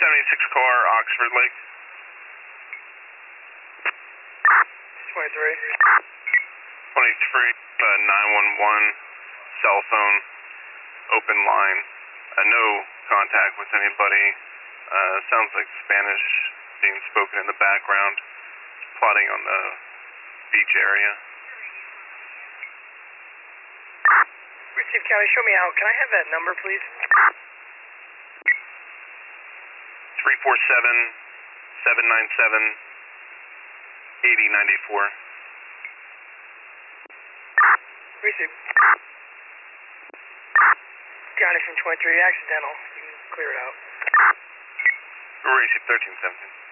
76 car, Oxford Lake. 23. 23, 911, cell phone, open line. No contact with anybody. Sounds like Spanish being spoken in the background. Plotting on the beach area. Receive County, show me out. Can I have that number, please? 347-797-8094. Receive. County from 23, accidental. You can clear it out. Receive 1317.